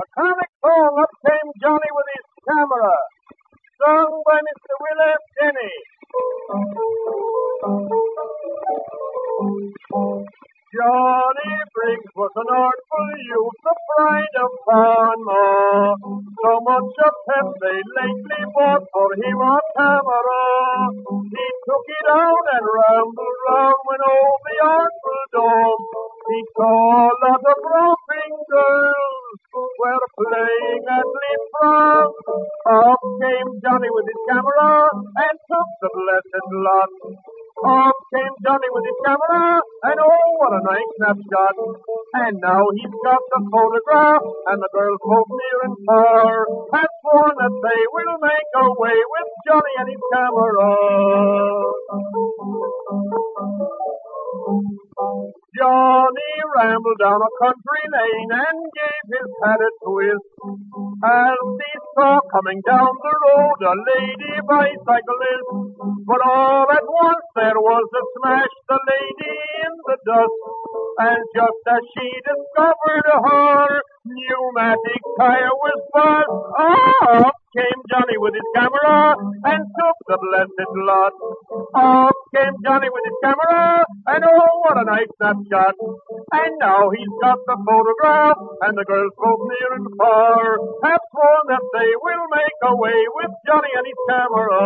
A comic song, Up Came Johnny with his camera, sung by Mr. Will F. Denny. Johnny Briggs was an artful youth, the pride of Panama. So much of him they lately bought for him a camera. He took it out and rambled round when all the artful dogs he saw a lot of romping girls were playing at leapfrog. Up came Johnny with his camera and took the blessed lot. Up came Johnny with his camera, and oh, what a nice snapshot. And now he's got the photograph, and the girls both near and far have sworn that they will make away with Johnny and his camera. Johnny rambled down a country lane and gave his hat a twist as he saw coming down the road a lady bicyclist. But all at once there was a smash, the lady in the dust, and just as she discovered her pneumatic tire was bust, up came Johnny with his camera and took the blessed lot. Up came Johnny with his camera, and oh, what a nice snapshot. And now he's got the photograph, and the girls both near and far have sworn that they will make away with Johnny and his camera.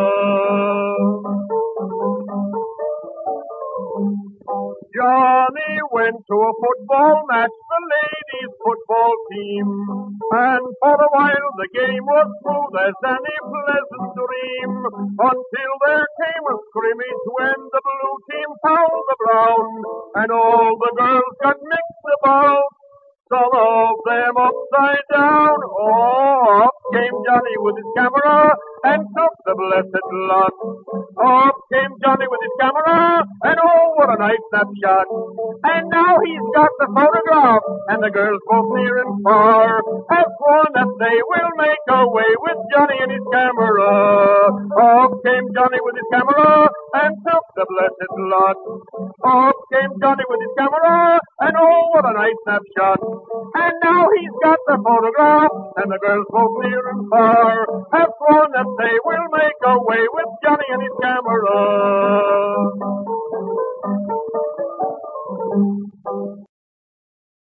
Johnny went to a football match, the ladies' football team, and for a while the game was smooth as any pleasant dream, until there came a scrimmage when the blue team fouled the brown, and all the girls got mixed about, some of them upside down. Oh, up came Johnny with his camera and took the blessed lot. Up came Johnny with his camera, and oh, what a nice snapshot. And now he's got the photograph, and the girls both near and far have sworn that they will make away with Johnny and his camera. Up came Johnny with his camera and took the blessed lot. Up came Johnny with his camera, and oh, what a nice snapshot. And now he's got the photograph, and the girls both near and far have sworn that they will make away with Johnny and his camera.